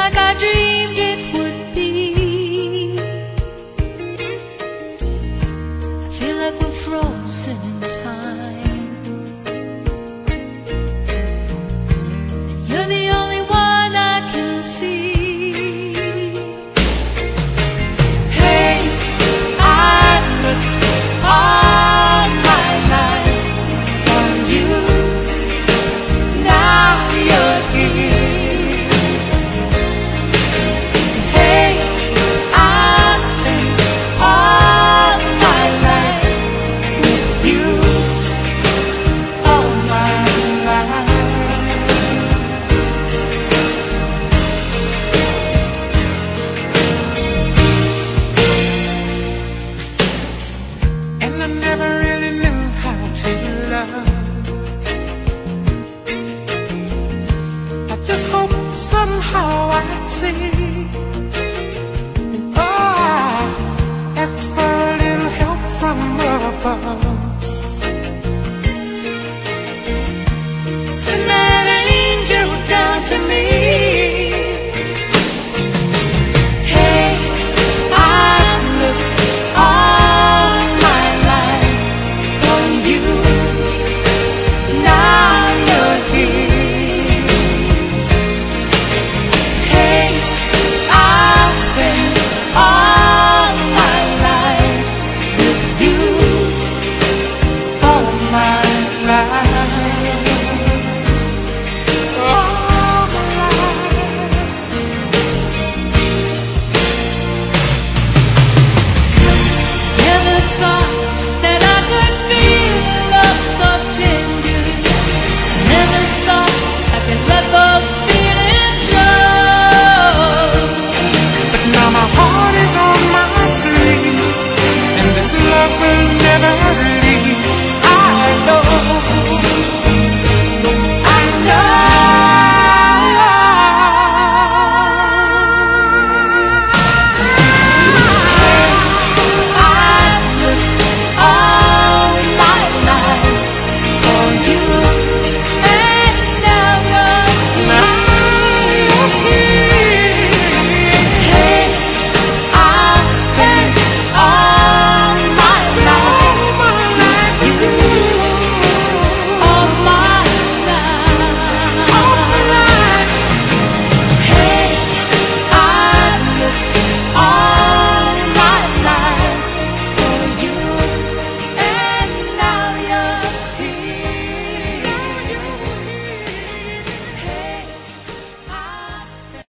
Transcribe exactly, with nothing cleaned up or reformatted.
like I dreamed it would be. I feel like we're frozen in time. You're the only one I can see. Hey, I looked all my life for you. Now you're here. Hey, I spent all my life with you. All my life. And I never really knew how to love. I just hope somehow I'd see